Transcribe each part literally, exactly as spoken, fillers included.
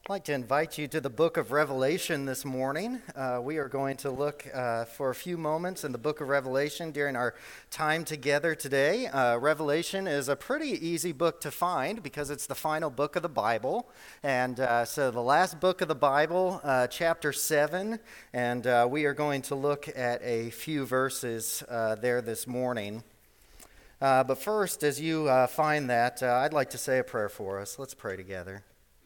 I'd like to invite you to the book of Revelation this morning. Uh, we are going to look uh, for a few moments in the book of Revelation during our time together today. Uh, Revelation is a pretty easy book to find because it's the final book of the Bible. And uh, so the last book of the Bible, uh, chapter seven, and uh, we are going to look at a few verses uh, there this morning. Uh, but first, as you uh, find that, uh, I'd like to say a prayer for us. Let's pray together.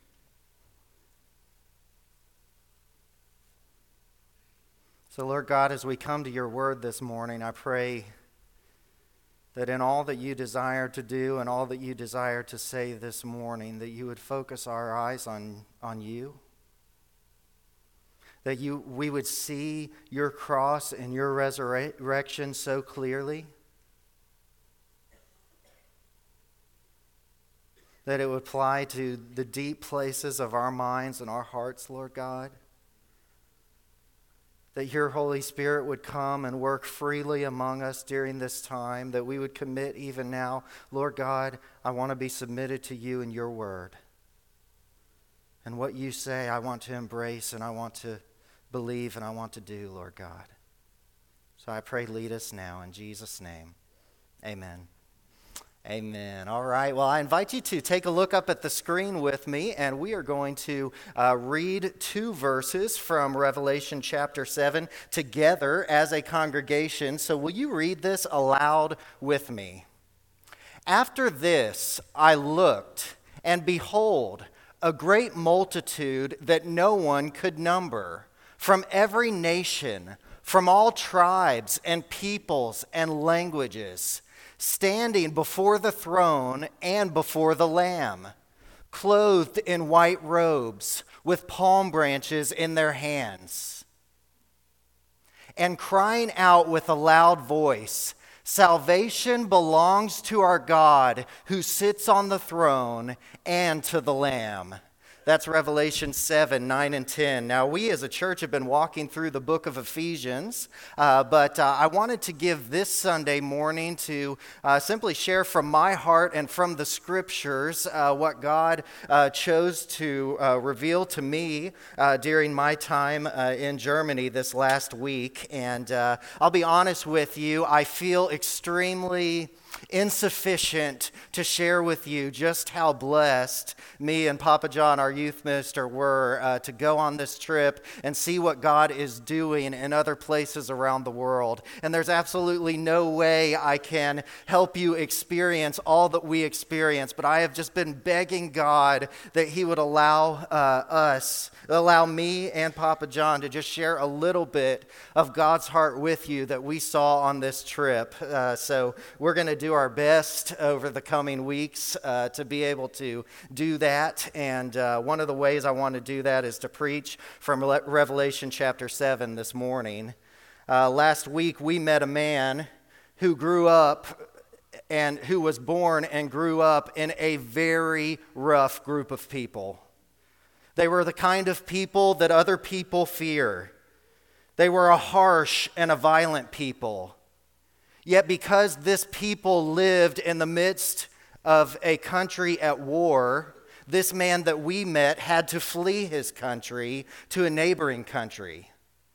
So, Lord God, as we come to your word this morning, I pray that in all that you desire to do and all that you desire to say this morning, that you would focus our eyes on, on you, that you we would see your cross and your resurrection so clearly, that it would apply to the deep places of our minds and our hearts, Lord God. That your Holy Spirit would come and work freely among us during this time, that we would commit even now, Lord God, I want to be submitted to you and your word. And what you say, I want to embrace and I want to believe and I want to do, Lord God. So I pray, lead us now in Jesus' name. Amen. Amen. All right. Well, I invite you to take a look up at the screen with me, and we are going to uh, read two verses from Revelation chapter seven together as a congregation. So will you read this aloud with me? After this, I looked, and behold, a great multitude that no one could number, from every nation, from all tribes and peoples and languages, standing before the throne and before the Lamb, clothed in white robes, with palm branches in their hands, and crying out with a loud voice, "Salvation belongs to our God who sits on the throne and to the Lamb." That's Revelation seven, nine, and ten. Now, we as a church have been walking through the book of Ephesians, uh, but uh, I wanted to give this Sunday morning to uh, simply share from my heart and from the scriptures uh, what God uh, chose to uh, reveal to me uh, during my time uh, in Germany this last week. And uh, I'll be honest with you, I feel extremely insufficient to share with you just how blessed me and Papa John, our youth minister, were uh, to go on this trip and see what God is doing in other places around the world. And there's absolutely no way I can help you experience all that we experience, but I have just been begging God that he would allow uh, us, allow me and Papa John to just share a little bit of God's heart with you that we saw on this trip. Uh, so we're going to do our best over the coming weeks uh, to be able to do that. And uh, one of the ways I want to do that is to preach from Re- Revelation chapter seven this morning. Uh, last week we met a man who grew up and who was born and grew up in a very rough group of people. They were the kind of people that other people fear. They were a harsh and a violent people. Yet because this people lived in the midst of a country at war, this man that we met had to flee his country to a neighboring country.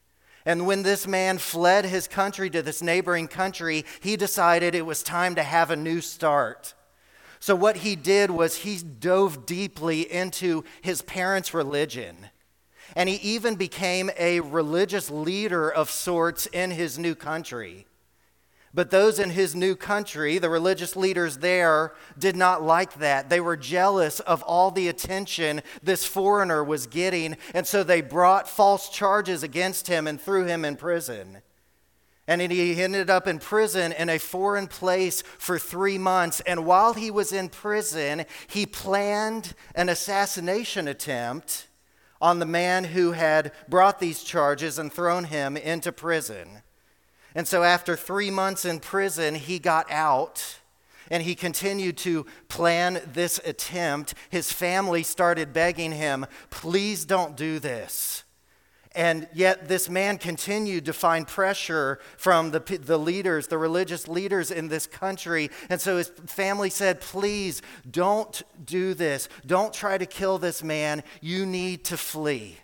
And when this man fled his country to this neighboring country, he decided it was time to have a new start. So what he did was he dove deeply into his parents' religion. And he even became a religious leader of sorts in his new country. But those in his new country, the religious leaders there, did not like that. They were jealous of all the attention this foreigner was getting, and so they brought false charges against him and threw him in prison. And he ended up in prison in a foreign place for three months. And while he was in prison, he planned an assassination attempt on the man who had brought these charges and thrown him into prison. And so after three months in prison, he got out and he continued to plan this attempt. His family started begging him, "Please don't do this." And yet this man continued to find pressure from the, the leaders, the religious leaders in this country. And so his family said, please don't do this. Don't try to kill this man. You need to flee.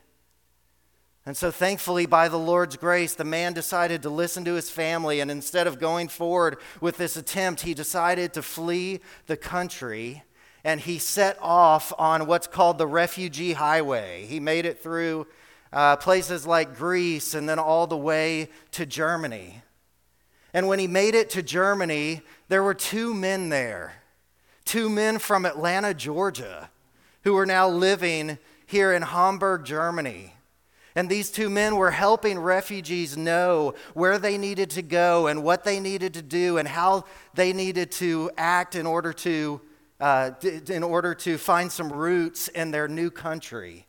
And so thankfully, by the Lord's grace, the man decided to listen to his family. And instead of going forward with this attempt, he decided to flee the country. And he set off on what's called the refugee highway. He made it through Uh, places like Greece, and then all the way to Germany. And when he made it to Germany, there were two men there, two men from Atlanta, Georgia, who were now living here in Hamburg, Germany. And these two men were helping refugees know where they needed to go and what they needed to do and how they needed to act in order to, uh, in order to find some roots in their new country.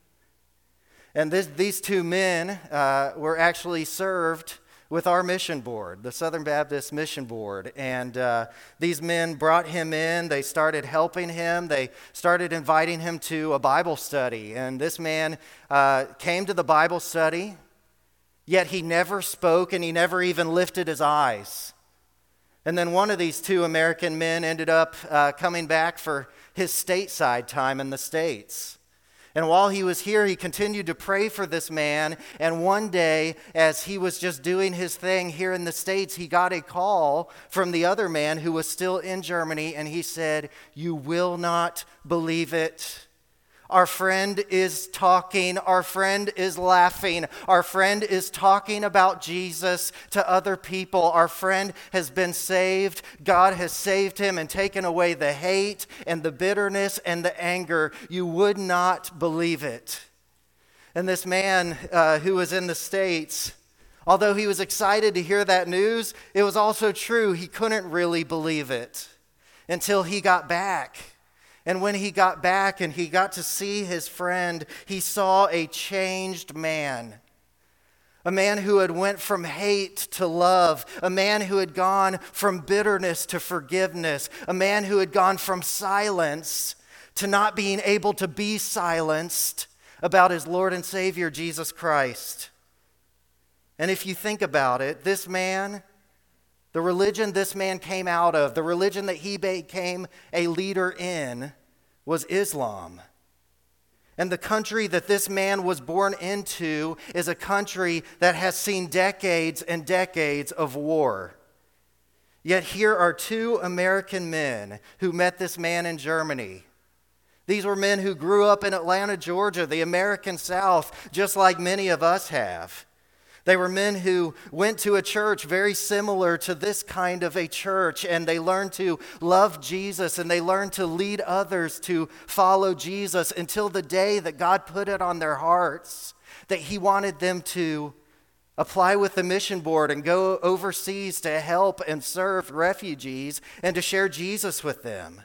And this, these two men uh, were actually served with our mission board, the Southern Baptist Mission Board. And uh, these men brought him in. They started helping him. They started inviting him to a Bible study. And this man uh, came to the Bible study, yet he never spoke and he never even lifted his eyes. And then one of these two American men ended up uh, coming back for his stateside time in the States. And while he was here, he continued to pray for this man. And one day, as he was just doing his thing here in the States, he got a call from the other man who was still in Germany. And he said, "You will not believe it. Our friend is talking. Our friend is laughing. Our friend is talking about Jesus to other people. Our friend has been saved. God has saved him and taken away the hate and the bitterness and the anger. You would not believe it." And this man uh, who was in the States, although he was excited to hear that news, it was also true. He couldn't really believe it until he got back. And when he got back and he got to see his friend, he saw a changed man. A man who had went from hate to love. A man who had gone from bitterness to forgiveness. A man who had gone from silence to not being able to be silenced about his Lord and Savior, Jesus Christ. And if you think about it, this man, the religion this man came out of, the religion that he became a leader in, was Islam. And the country that this man was born into is a country that has seen decades and decades of war. Yet here are two American men who met this man in Germany. These were men who grew up in Atlanta, Georgia, the American South, just like many of us have. They were men who went to a church very similar to this kind of a church, and they learned to love Jesus, and they learned to lead others to follow Jesus until the day that God put it on their hearts that he wanted them to apply with the mission board and go overseas to help and serve refugees and to share Jesus with them.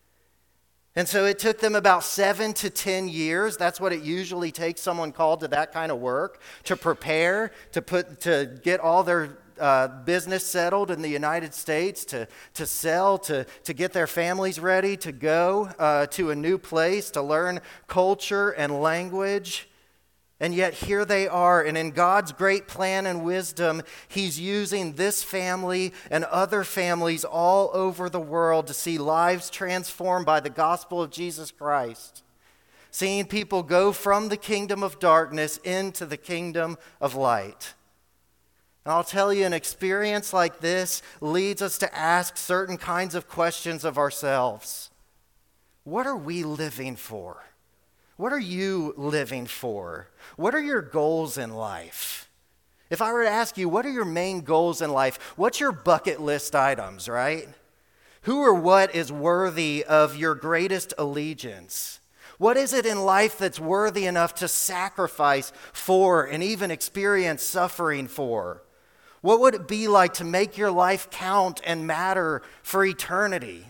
And so it took them about seven to ten years. That's what it usually takes someone called to that kind of work, to prepare, to put, to get all their uh, business settled in the United States, to, to sell, to, to get their families ready, to go uh, to a new place, to learn culture and language. And yet here they are, and in God's great plan and wisdom, he's using this family and other families all over the world to see lives transformed by the gospel of Jesus Christ. Seeing people go from the kingdom of darkness into the kingdom of light. And I'll tell you, an experience like this leads us to ask certain kinds of questions of ourselves. What are we living for? What are you living for? What are your goals in life? If I were to ask you, what are your main goals in life? What's your bucket list items, right? Who or what is worthy of your greatest allegiance? What is it in life that's worthy enough to sacrifice for and even experience suffering for? What would it be like to make your life count and matter for eternity?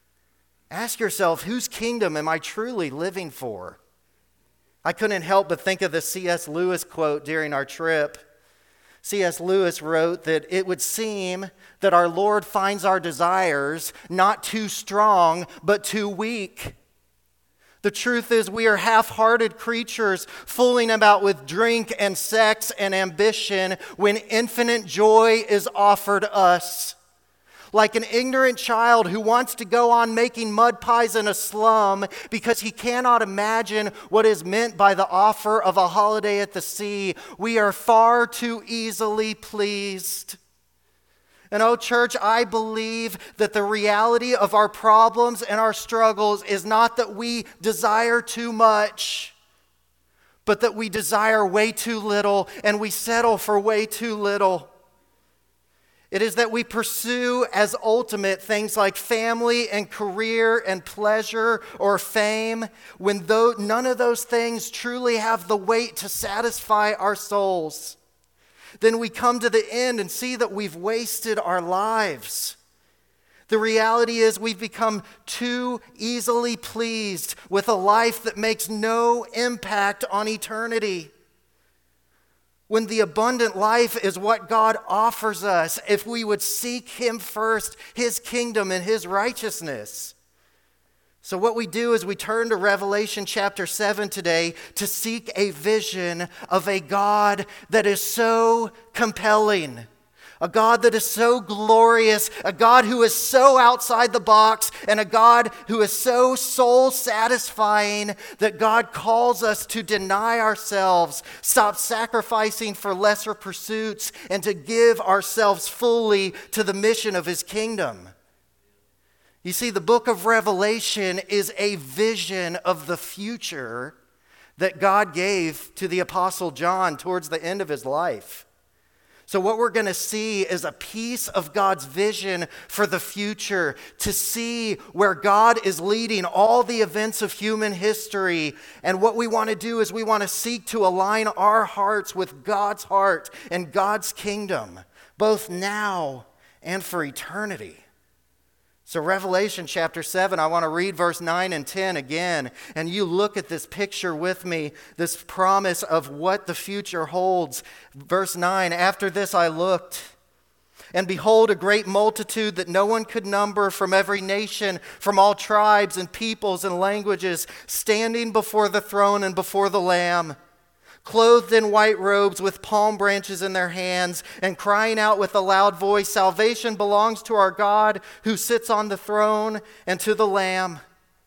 Ask yourself, whose kingdom am I truly living for? I couldn't help but think of the C S Lewis quote during our trip. C S Lewis wrote that it would seem that our Lord finds our desires not too strong, but too weak. The truth is, we are half-hearted creatures fooling about with drink and sex and ambition when infinite joy is offered us. Like an ignorant child who wants to go on making mud pies in a slum because he cannot imagine what is meant by the offer of a holiday at the sea, we are far too easily pleased. And oh, church, I believe that the reality of our problems and our struggles is not that we desire too much, but that we desire way too little and we settle for way too little. It is that we pursue as ultimate things like family and career and pleasure or fame when though none of those things truly have the weight to satisfy our souls. Then we come to the end and see that we've wasted our lives. The reality is we've become too easily pleased with a life that makes no impact on eternity. When the abundant life is what God offers us, if we would seek Him first, His kingdom and His righteousness. So what we do is we turn to Revelation chapter seven today to seek a vision of a God that is so compelling, a God that is so glorious, a God who is so outside the box, and a God who is so soul-satisfying that God calls us to deny ourselves, stop sacrificing for lesser pursuits, and to give ourselves fully to the mission of His kingdom. You see, the book of Revelation is a vision of the future that God gave to the Apostle John towards the end of his life. So what we're going to see is a piece of God's vision for the future, to see where God is leading all the events of human history. And what we want to do is we want to seek to align our hearts with God's heart and God's kingdom, both now and for eternity. So Revelation chapter seven, I want to read verse nine and ten again. And you look at this picture with me, this promise of what the future holds. Verse nine, after this I looked, and behold, a great multitude that no one could number from every nation, from all tribes and peoples and languages, standing before the throne and before the Lamb, clothed in white robes with palm branches in their hands, and crying out with a loud voice, salvation belongs to our God who sits on the throne and to the Lamb.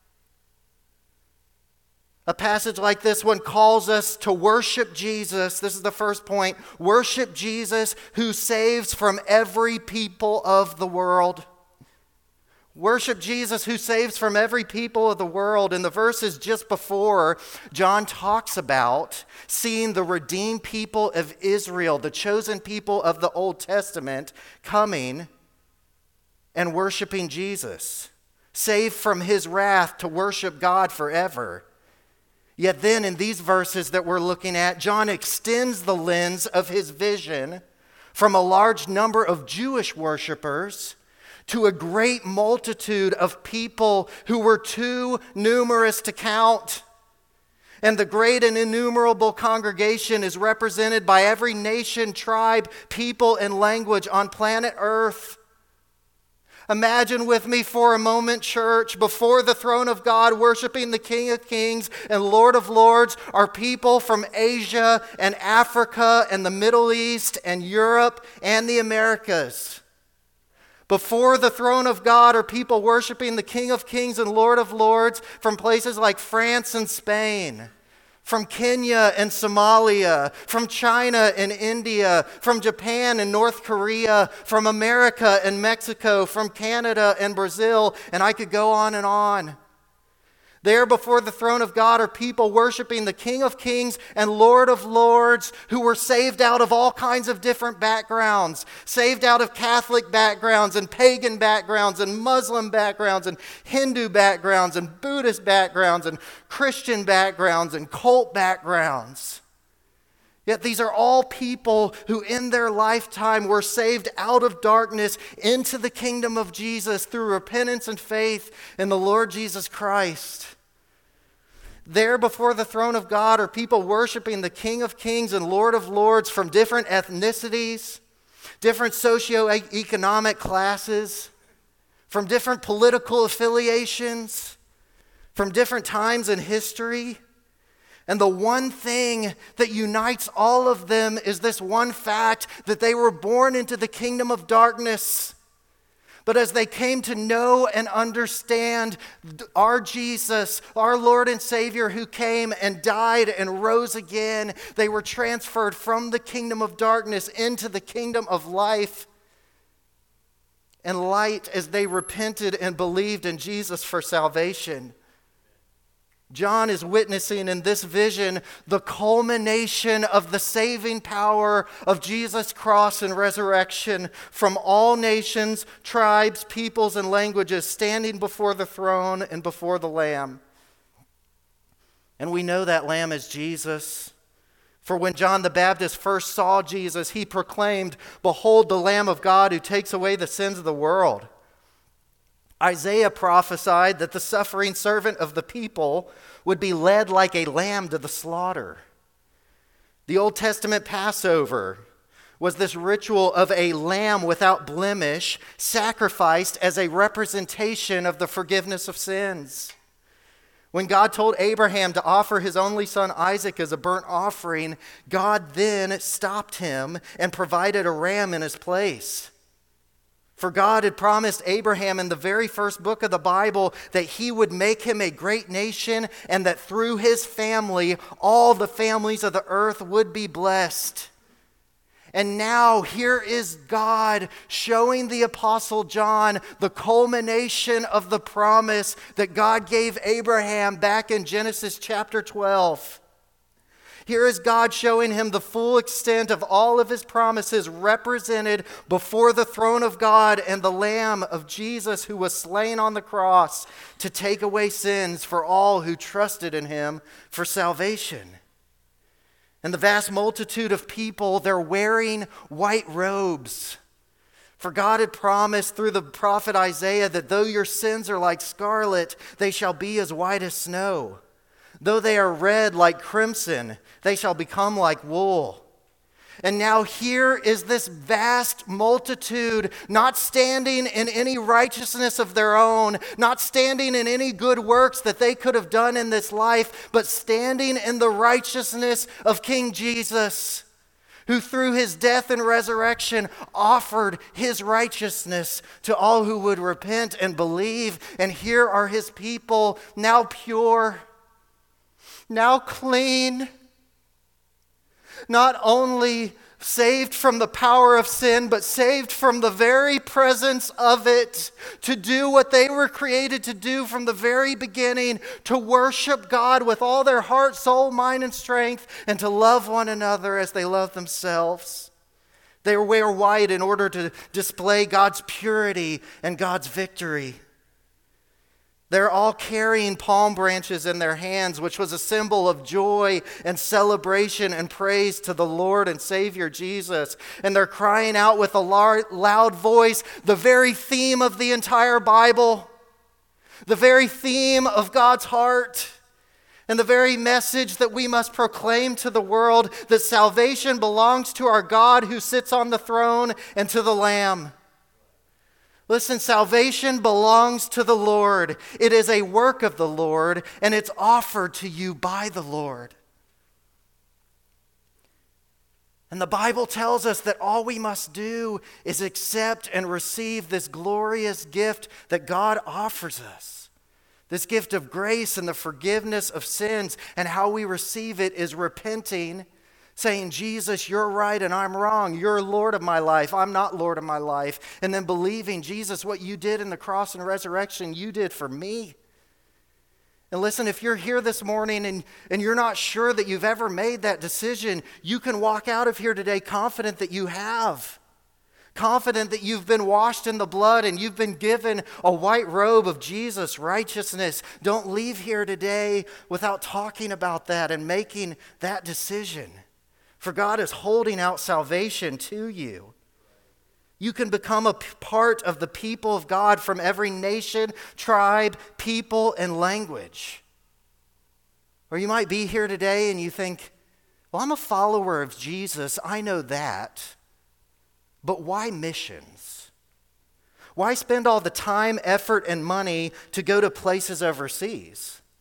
A passage like this one calls us to worship Jesus. This is the first point. Worship Jesus who saves from every people of the world. Worship Jesus who saves from every people of the world. In the verses just before, John talks about seeing the redeemed people of Israel, the chosen people of the Old Testament, coming and worshiping Jesus, saved from His wrath to worship God forever. Yet then in these verses that we're looking at, John extends the lens of his vision from a large number of Jewish worshipers to a great multitude of people who were too numerous to count. And the great and innumerable congregation is represented by every nation, tribe, people, and language on planet Earth. Imagine with me for a moment, church, before the throne of God, worshiping the King of Kings and Lord of Lords, are people from Asia and Africa and the Middle East and Europe and the Americas. Before the throne of God are people worshiping the King of Kings and Lord of Lords from places like France and Spain, from Kenya and Somalia, from China and India, from Japan and North Korea, from America and Mexico, from Canada and Brazil, and I could go on and on. There before the throne of God are people worshiping the King of Kings and Lord of Lords who were saved out of all kinds of different backgrounds, saved out of Catholic backgrounds and pagan backgrounds and Muslim backgrounds and Hindu backgrounds and Buddhist backgrounds and Christian backgrounds and cult backgrounds. Yet these are all people who in their lifetime were saved out of darkness into the kingdom of Jesus through repentance and faith in the Lord Jesus Christ. There before the throne of God are people worshiping the King of Kings and Lord of Lords from different ethnicities, different socioeconomic classes, from different political affiliations, from different times in history. And the one thing that unites all of them is this one fact that they were born into the kingdom of darkness. But as they came to know and understand our Jesus, our Lord and Savior who came and died and rose again, they were transferred from the kingdom of darkness into the kingdom of life and light as they repented and believed in Jesus for salvation. John is witnessing in this vision the culmination of the saving power of Jesus' cross and resurrection from all nations, tribes, peoples, and languages standing before the throne and before the Lamb. And we know that Lamb is Jesus. For when John the Baptist first saw Jesus, he proclaimed, "Behold the Lamb of God who takes away the sins of the world." Isaiah prophesied that the suffering servant of the people would be led like a lamb to the slaughter. The Old Testament Passover was this ritual of a lamb without blemish sacrificed as a representation of the forgiveness of sins. When God told Abraham to offer his only son Isaac as a burnt offering, God then stopped him and provided a ram in his place. For God had promised Abraham in the very first book of the Bible that he would make him a great nation and that through his family, all the families of the earth would be blessed. And now here is God showing the Apostle John the culmination of the promise that God gave Abraham back in Genesis chapter twelve. Here is God showing him the full extent of all of his promises represented before the throne of God and the Lamb of Jesus who was slain on the cross to take away sins for all who trusted in him for salvation. And the vast multitude of people, they're wearing white robes. For God had promised through the prophet Isaiah that though your sins are like scarlet, they shall be as white as snow. Though they are red like crimson, they shall become like wool. And now here is this vast multitude, not standing in any righteousness of their own, not standing in any good works that they could have done in this life, but standing in the righteousness of King Jesus, who through his death and resurrection offered his righteousness to all who would repent and believe. And here are his people, now pure, now clean, not only saved from the power of sin, but saved from the very presence of it, to do what they were created to do from the very beginning, to worship God with all their heart, soul, mind, and strength, and to love one another as they love themselves. They wear white in order to display God's purity and God's victory. They're all carrying palm branches in their hands, which was a symbol of joy and celebration and praise to the Lord and Savior Jesus. And they're crying out with a loud voice the very theme of the entire Bible, the very theme of God's heart, and the very message that we must proclaim to the world, that salvation belongs to our God who sits on the throne and to the Lamb. Listen, salvation belongs to the Lord. It is a work of the Lord, and it's offered to you by the Lord. And the Bible tells us that all we must do is accept and receive this glorious gift that God offers us. This gift of grace and the forgiveness of sins. And how we receive it is repenting, saying, Jesus, you're right and I'm wrong. You're Lord of my life. I'm not Lord of my life. And then believing, Jesus, what you did in the cross and resurrection, you did for me. And listen, if you're here this morning and, and you're not sure that you've ever made that decision, you can walk out of here today confident that you have. Confident that you've been washed in the blood and you've been given a white robe of Jesus' righteousness. Don't leave here today without talking about that and making that decision. For God is holding out salvation to you. You can become a p- part of the people of God from every nation, tribe, people, and language. Or you might be here today and you think, well, I'm a follower of Jesus. I know that. But why missions? Why spend all the time, effort, and money to go to places overseas?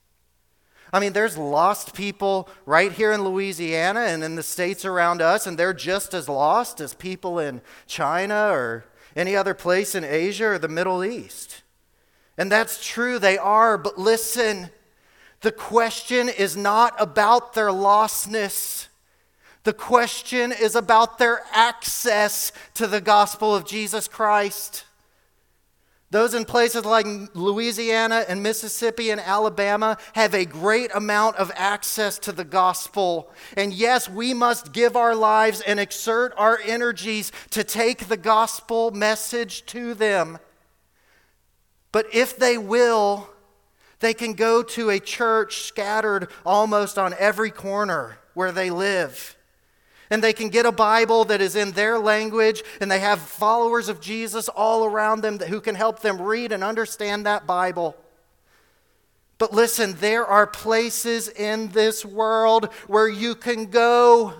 I mean, there's lost people right here in Louisiana and in the states around us, and they're just as lost as people in China or any other place in Asia or the Middle East. And that's true, they are, but listen, the question is not about their lostness. The question is about their access to the gospel of Jesus Christ. Those in places like Louisiana and Mississippi and Alabama have a great amount of access to the gospel. And yes, we must give our lives and exert our energies to take the gospel message to them. But if they will, they can go to a church scattered almost on every corner where they live. And they can get a Bible that is in their language, and they have followers of Jesus all around them who can help them read and understand that Bible. But listen, there are places in this world where you can go.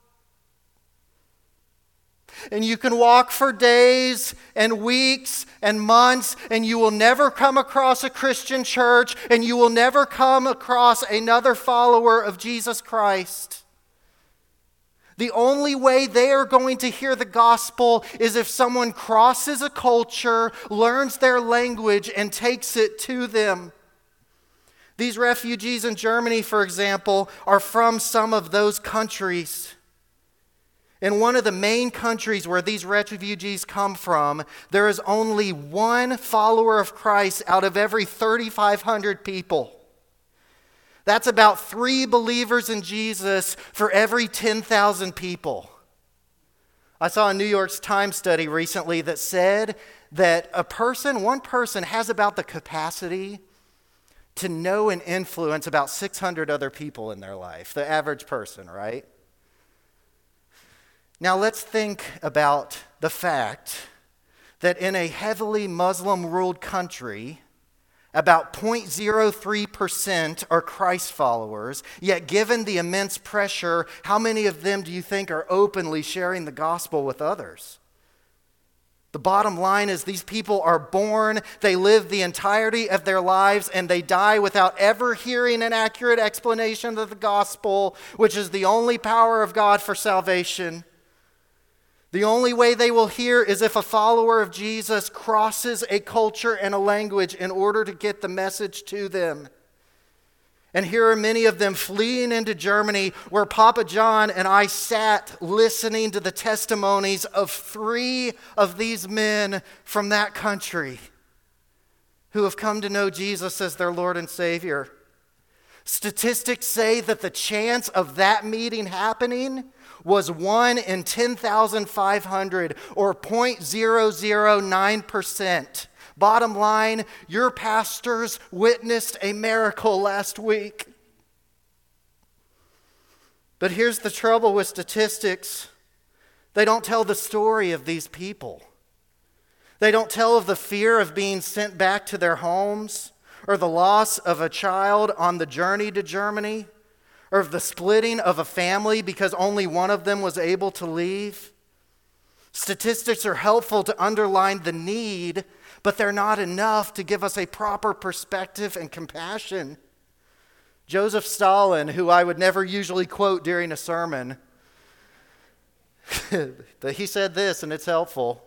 And you can walk for days and weeks and months, and you will never come across a Christian church, and you will never come across another follower of Jesus Christ. The only way they are going to hear the gospel is if someone crosses a culture, learns their language, and takes it to them. These refugees in Germany, for example, are from some of those countries. In one of the main countries where these refugees come from, there is only one follower of Christ out of every thirty-five hundred people. That's about three believers in Jesus for every ten thousand people. I saw a New York Times study recently that said that a person, one person, has about the capacity to know and influence about six hundred other people in their life, the average person, right? Now let's think about the fact that in a heavily Muslim-ruled country, about zero point zero three percent are Christ followers, yet given the immense pressure, how many of them do you think are openly sharing the gospel with others? The bottom line is these people are born, they live the entirety of their lives, and they die without ever hearing an accurate explanation of the gospel, which is the only power of God for salvation. The only way they will hear is if a follower of Jesus crosses a culture and a language in order to get the message to them. And here are many of them fleeing into Germany, where Papa John and I sat listening to the testimonies of three of these men from that country who have come to know Jesus as their Lord and Savior. Statistics say that the chance of that meeting happening was one in ten thousand five hundred, or zero point zero zero nine percent. Bottom line, your pastors witnessed a miracle last week. But here's the trouble with statistics. They don't tell the story of these people. They don't tell of the fear of being sent back to their homes, or the loss of a child on the journey to Germany, or of the splitting of a family because only one of them was able to leave. Statistics are helpful to underline the need, but they're not enough to give us a proper perspective and compassion. Joseph Stalin, who I would never usually quote during a sermon, but he said this, and it's helpful.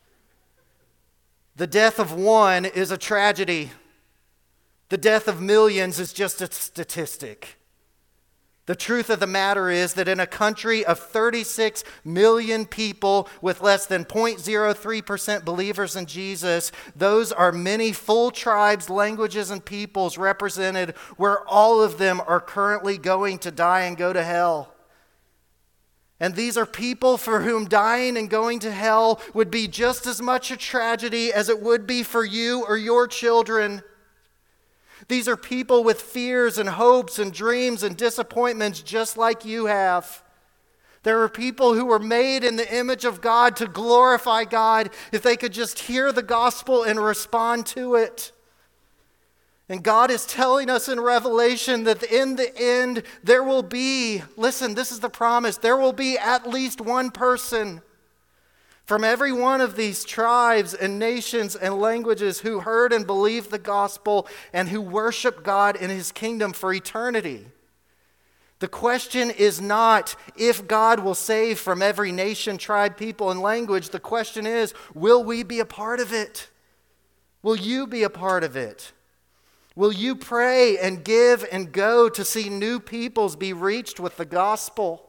The death of one is a tragedy. The death of millions is just a statistic. The truth of the matter is that in a country of thirty-six million people with less than zero point zero three percent believers in Jesus, those are many full tribes, languages, and peoples represented where all of them are currently going to die and go to hell. And these are people for whom dying and going to hell would be just as much a tragedy as it would be for you or your children. These are people with fears and hopes and dreams and disappointments just like you have. There are people who were made in the image of God to glorify God if they could just hear the gospel and respond to it. And God is telling us in Revelation that in the end there will be, listen, this is the promise, there will be at least one person From every one of these tribes and nations and languages who heard and believed the gospel and who worship God in his kingdom for eternity. The question is not if God will save from every nation, tribe, people, and language. The question is, will we be a part of it? Will you be a part of it? Will you pray and give and go to see new peoples be reached with the gospel?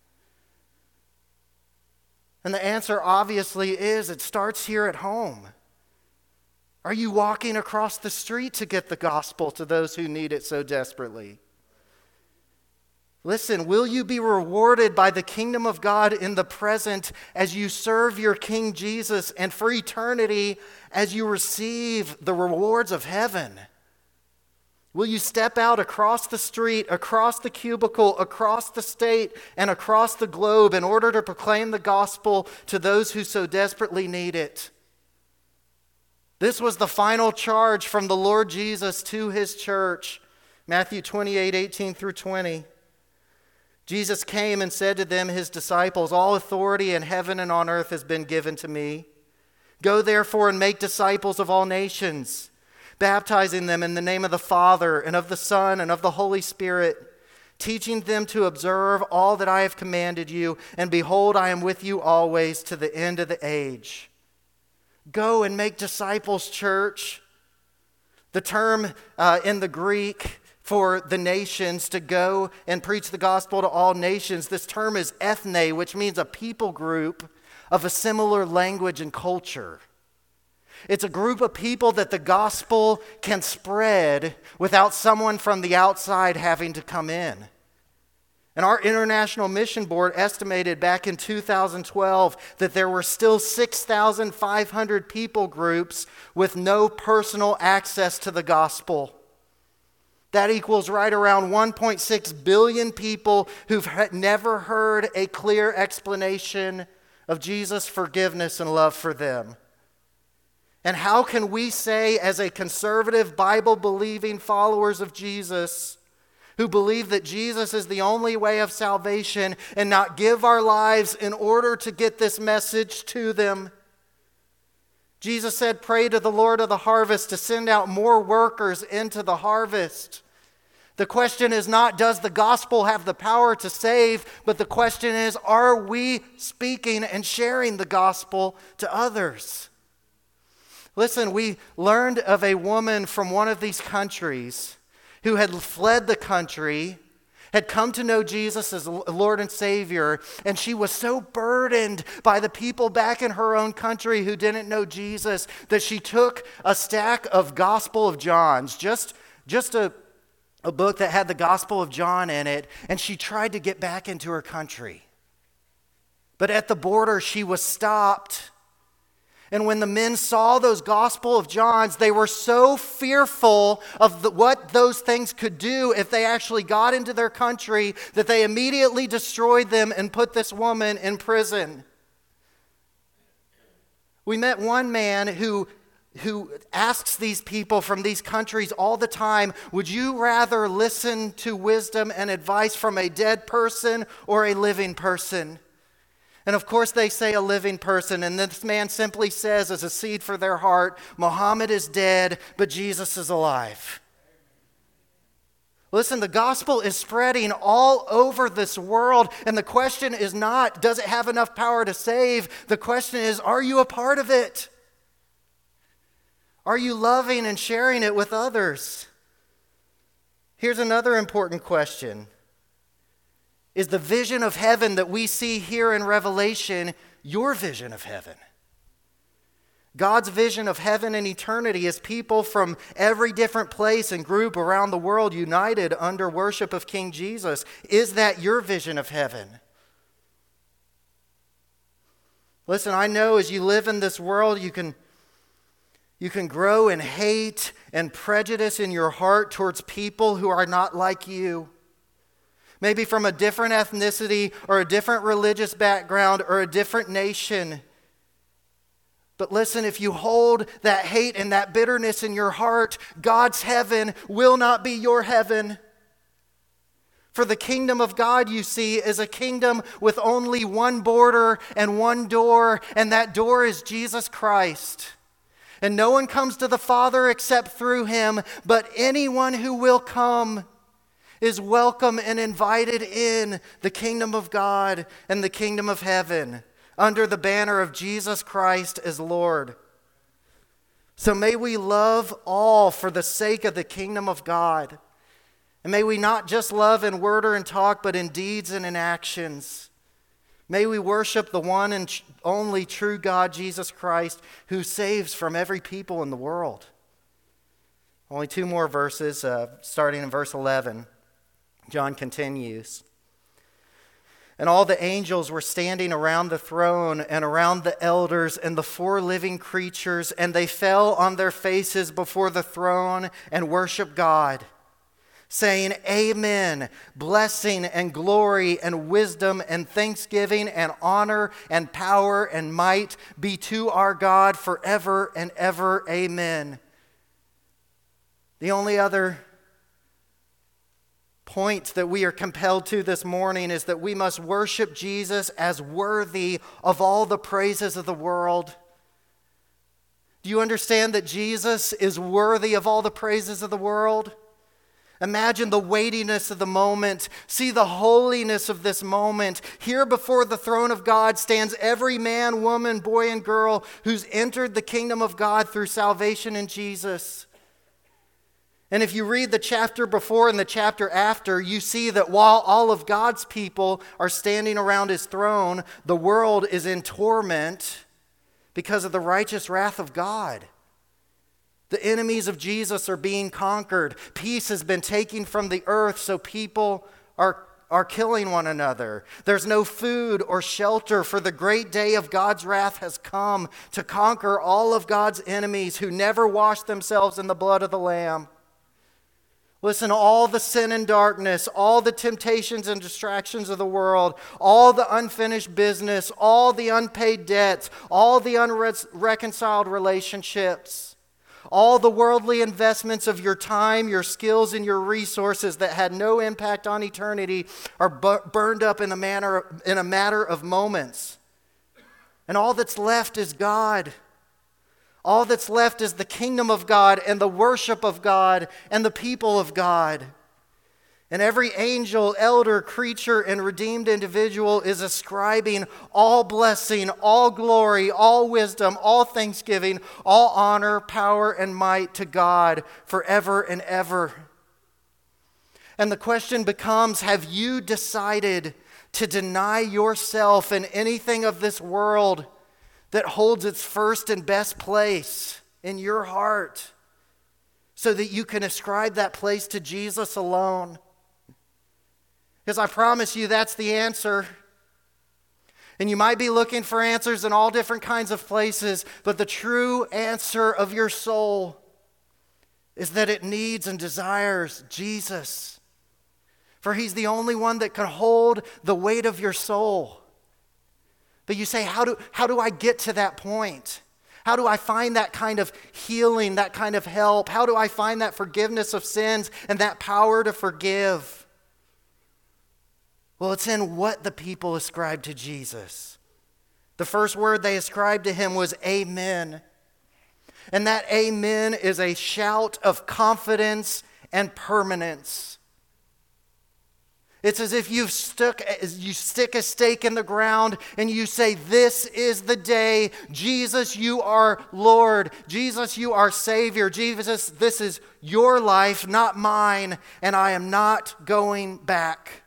And the answer obviously is it starts here at home. Are you walking across the street to get the gospel to those who need it so desperately? Listen, will you be rewarded by the kingdom of God in the present as you serve your King Jesus, and for eternity as you receive the rewards of heaven? Will you step out across the street, across the cubicle, across the state, and across the globe in order to proclaim the gospel to those who so desperately need it? This was the final charge from the Lord Jesus to his church. Matthew twenty-eight, eighteen through twenty. Jesus came and said to them, his disciples, all authority in heaven and on earth has been given to me. Go therefore and make disciples of all nations, baptizing them in the name of the Father and of the Son and of the Holy Spirit, teaching them to observe all that I have commanded you. And behold, I am with you always to the end of the age. Go and make disciples, church. The term uh, in the Greek for the nations to go and preach the gospel to all nations, this term is ethne, which means a people group of a similar language and culture. It's a group of people that the gospel can spread without someone from the outside having to come in. And our International Mission Board estimated back in two thousand twelve that there were still six thousand five hundred people groups with no personal access to the gospel. That equals right around one point six billion people who've never heard a clear explanation of Jesus' forgiveness and love for them. And how can we say, as a conservative, Bible-believing followers of Jesus, who believe that Jesus is the only way of salvation, and not give our lives in order to get this message to them? Jesus said, pray to the Lord of the harvest to send out more workers into the harvest. The question is not, does the gospel have the power to save? But the question is, are we speaking and sharing the gospel to others? Listen, we learned of a woman from one of these countries who had fled the country, had come to know Jesus as Lord and Savior, and she was so burdened by the people back in her own country who didn't know Jesus that she took a stack of Gospel of John's, just, just a, a book that had the Gospel of John in it, and she tried to get back into her country. But at the border, she was stopped. And when the men saw those Gospel of John's, they were so fearful of the, what those things could do if they actually got into their country that they immediately destroyed them and put this woman in prison. We met one man who, who asks these people from these countries all the time, would you rather listen to wisdom and advice from a dead person or a living person? And of course they say a living person, and this man simply says as a seed for their heart, Muhammad is dead, but Jesus is alive. Listen, the gospel is spreading all over this world, and the question is not, does it have enough power to save? The question is, are you a part of it? Are you loving and sharing it with others? Here's another important question. Is the vision of heaven that we see here in Revelation your vision of heaven? God's vision of heaven and eternity is people from every different place and group around the world united under worship of King Jesus. Is that your vision of heaven? Listen, I know as you live in this world, you can, you can grow in hate and prejudice in your heart towards people who are not like you. Maybe from a different ethnicity or a different religious background or a different nation. But listen, if you hold that hate and that bitterness in your heart, God's heaven will not be your heaven. For the kingdom of God, you see, is a kingdom with only one border and one door, and that door is Jesus Christ. And no one comes to the Father except through him, but anyone who will come is welcome and invited in the kingdom of God and the kingdom of heaven under the banner of Jesus Christ as Lord. So may we love all for the sake of the kingdom of God. And may we not just love in word or in talk, but in deeds and in actions. May we worship the one and only true God, Jesus Christ, who saves from every people in the world. Only two more verses, uh, starting in verse eleven. John continues. And all the angels were standing around the throne and around the elders and the four living creatures, and they fell on their faces before the throne and worshiped God, saying, Amen, blessing and glory and wisdom and thanksgiving and honor and power and might be to our God forever and ever. Amen. The only other point that we are compelled to this morning is that we must worship Jesus as worthy of all the praises of the world. Do you understand that Jesus is worthy of all the praises of the world? Imagine the weightiness of the moment. See the holiness of this moment. Here before the throne of God stands every man, woman, boy, and girl who's entered the kingdom of God through salvation in Jesus. And if you read the chapter before and the chapter after, you see that while all of God's people are standing around his throne, the world is in torment because of the righteous wrath of God. The enemies of Jesus are being conquered. Peace has been taken from the earth, so people are, are killing one another. There's no food or shelter, for the great day of God's wrath has come to conquer all of God's enemies who never washed themselves in the blood of the Lamb. Listen, all the sin and darkness, all the temptations and distractions of the world, all the unfinished business, all the unpaid debts, all the unreconciled relationships, all the worldly investments of your time, your skills, and your resources that had no impact on eternity are bu- burned up in a manner, in a matter of moments. And all that's left is God. All that's left is the kingdom of God and the worship of God and the people of God. And every angel, elder, creature, and redeemed individual is ascribing all blessing, all glory, all wisdom, all thanksgiving, all honor, power, and might to God forever and ever. And the question becomes, have you decided to deny yourself and anything of this world that holds its first and best place in your heart so that you can ascribe that place to Jesus alone? Because I promise you that's the answer. And you might be looking for answers in all different kinds of places, but the true answer of your soul is that it needs and desires Jesus. For he's the only one that can hold the weight of your soul. But you say, how do, how do I get to that point? How do I find that kind of healing, that kind of help? How do I find that forgiveness of sins and that power to forgive? Well, it's in what the people ascribed to Jesus. The first word they ascribed to him was amen. And that amen is a shout of confidence and permanence. It's as if you've stuck, you stick a stake in the ground and you say, this is the day. Jesus, you are Lord. Jesus, you are Savior. Jesus, this is your life, not mine, and I am not going back.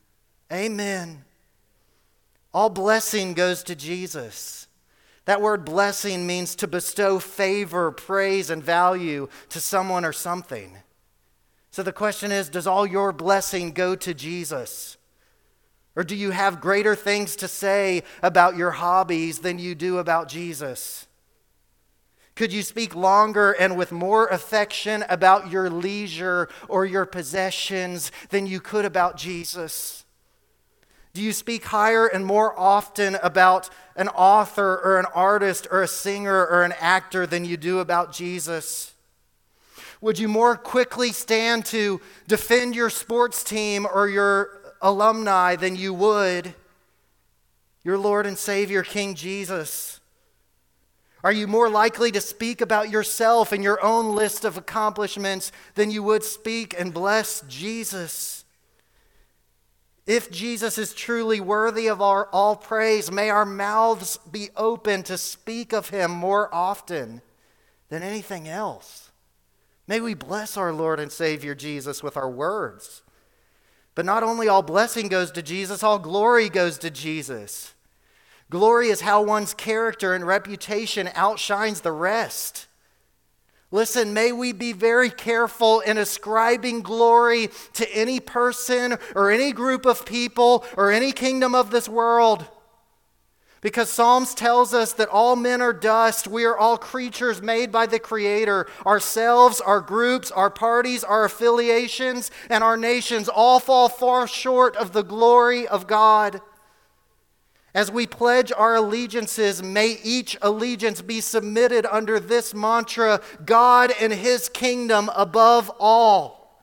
Amen. All blessing goes to Jesus. That word blessing means to bestow favor, praise, and value to someone or something. So the question is, does all your blessing go to Jesus? Or do you have greater things to say about your hobbies than you do about Jesus? Could you speak longer and with more affection about your leisure or your possessions than you could about Jesus? Do you speak higher and more often about an author or an artist or a singer or an actor than you do about Jesus? Would you more quickly stand to defend your sports team or your alumni than you would your Lord and Savior, King Jesus? Are you more likely to speak about yourself and your own list of accomplishments than you would speak and bless Jesus? If Jesus is truly worthy of our all praise, may our mouths be open to speak of him more often than anything else. May we bless our Lord and Savior Jesus with our words. But not only all blessing goes to Jesus, all glory goes to Jesus. Glory is how one's character and reputation outshines the rest. Listen, may we be very careful in ascribing glory to any person or any group of people or any kingdom of this world. Because Psalms tells us that all men are dust. We are all creatures made by the Creator. Ourselves, our groups, our parties, our affiliations, and our nations all fall far short of the glory of God. As we pledge our allegiances, may each allegiance be submitted under this mantra: God and his kingdom above all.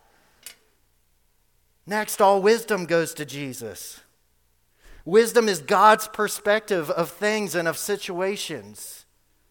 Next, all wisdom goes to Jesus. Wisdom is God's perspective of things and of situations.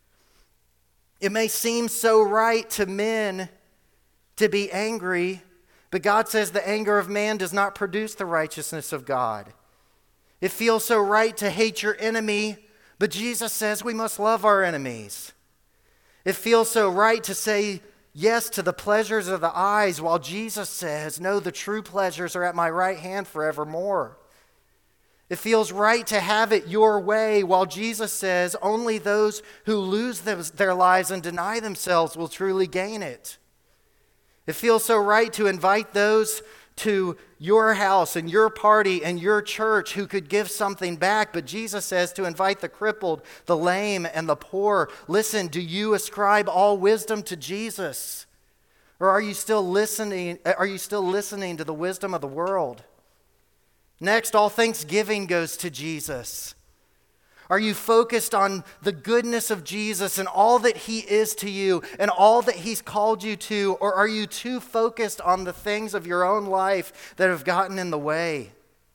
It may seem so right to men to be angry, but God says the anger of man does not produce the righteousness of God. It feels so right to hate your enemy, but Jesus says we must love our enemies. It feels so right to say yes to the pleasures of the eyes, while Jesus says, no, the true pleasures are at my right hand forevermore. It feels right to have it your way, while Jesus says only those who lose their lives and deny themselves will truly gain it. It feels so right to invite those to your house and your party and your church who could give something back, but Jesus says to invite the crippled, the lame, and the poor. Listen, do you ascribe all wisdom to Jesus? Or are you still listening, are you still listening to the wisdom of the world? Next, all thanksgiving goes to Jesus. Are you focused on the goodness of Jesus and all that he is to you and all that he's called you to? Or are you too focused on the things of your own life that have gotten in the way?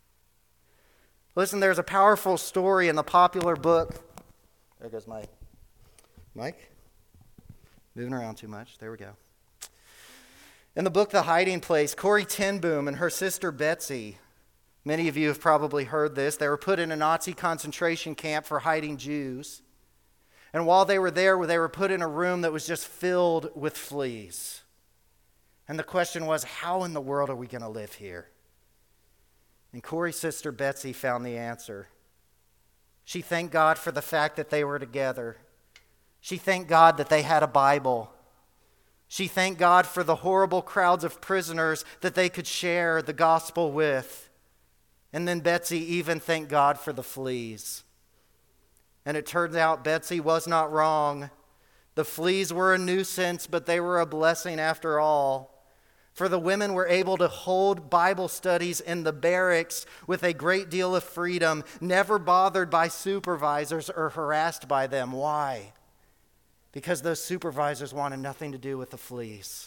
Listen, there's a powerful story in the popular book. There goes my mic. Moving around too much. There we go. In the book, The Hiding Place, Corrie ten Boom and her sister Betsy, many of you have probably heard this. They were put in a Nazi concentration camp for hiding Jews. And while they were there, they were put in a room that was just filled with fleas. And the question was, how in the world are we going to live here? And Corrie's sister Betsy found the answer. She thanked God for the fact that they were together. She thanked God that they had a Bible. She thanked God for the horrible crowds of prisoners that they could share the gospel with. And then Betsy even thanked God for the fleas. And it turns out Betsy was not wrong. The fleas were a nuisance, but they were a blessing after all. For the women were able to hold Bible studies in the barracks with a great deal of freedom, never bothered by supervisors or harassed by them. Why? Because those supervisors wanted nothing to do with the fleas.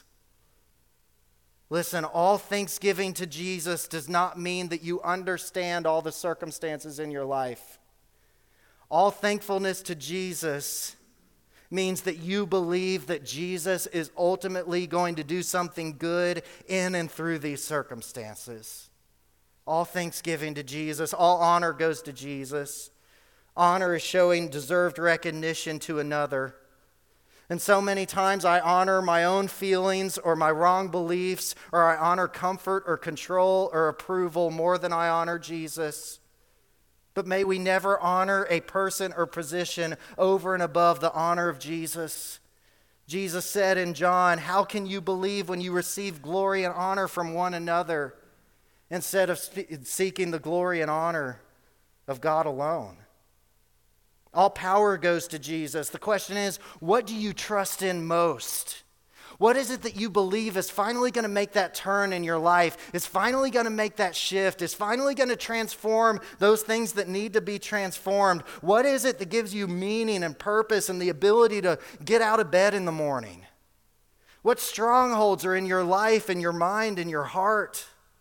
Listen, all thanksgiving to Jesus does not mean that you understand all the circumstances in your life. All thankfulness to Jesus means that you believe that Jesus is ultimately going to do something good in and through these circumstances. All thanksgiving to Jesus. All honor goes to Jesus. Honor is showing deserved recognition to another. And so many times I honor my own feelings or my wrong beliefs, or I honor comfort or control or approval more than I honor Jesus. But may we never honor a person or position over and above the honor of Jesus. Jesus said in John, "How can you believe when you receive glory and honor from one another instead of seeking the glory and honor of God alone?" All power goes to Jesus. The question is, what do you trust in most? What is it that you believe is finally going to make that turn in your life, is finally going to make that shift, is finally going to transform those things that need to be transformed? What is it that gives you meaning and purpose and the ability to get out of bed in the morning? What strongholds are in your life and your mind and your heart?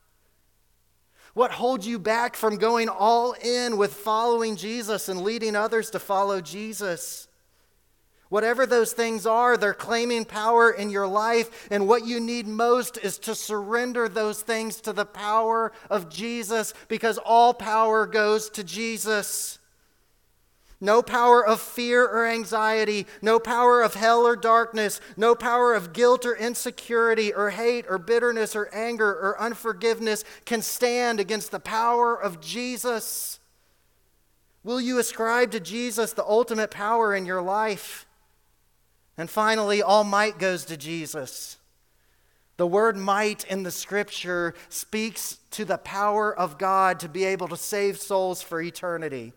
What holds you back from going all in with following Jesus and leading others to follow Jesus? Whatever those things are, they're claiming power in your life, and what you need most is to surrender those things to the power of Jesus, because all power goes to Jesus. No power of fear or anxiety, no power of hell or darkness, no power of guilt or insecurity or hate or bitterness or anger or unforgiveness can stand against the power of Jesus. Will you ascribe to Jesus the ultimate power in your life? And finally, all might goes to Jesus. The word might in the scripture speaks to the power of God to be able to save souls for eternity.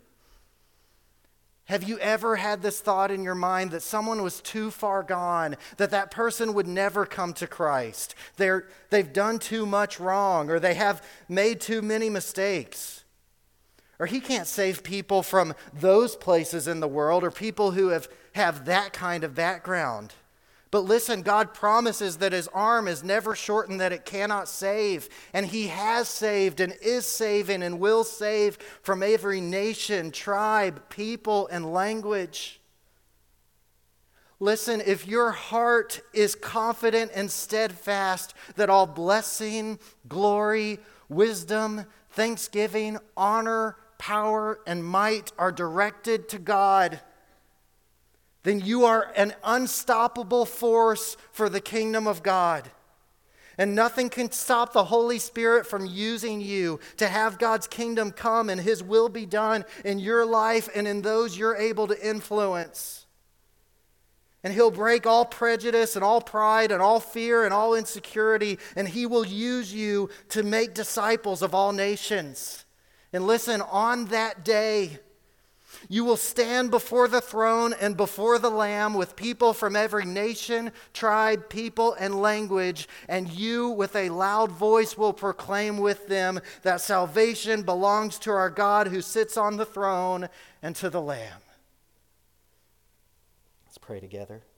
Have you ever had this thought in your mind that someone was too far gone, that that person would never come to Christ? They're, they've done too much wrong, or they have made too many mistakes. Or he can't save people from those places in the world, or people who have, have that kind of background. But listen, God promises that his arm is never shortened, that it cannot save. And he has saved and is saving and will save from every nation, tribe, people, and language. Listen, if your heart is confident and steadfast that all blessing, glory, wisdom, thanksgiving, honor, power, and might are directed to God, then you are an unstoppable force for the kingdom of God. And nothing can stop the Holy Spirit from using you to have God's kingdom come and his will be done in your life and in those you're able to influence. And he'll break all prejudice and all pride and all fear and all insecurity, and he will use you to make disciples of all nations. And listen, on that day, you will stand before the throne and before the Lamb with people from every nation, tribe, people, and language, and you with a loud voice will proclaim with them that salvation belongs to our God who sits on the throne and to the Lamb. Let's pray together.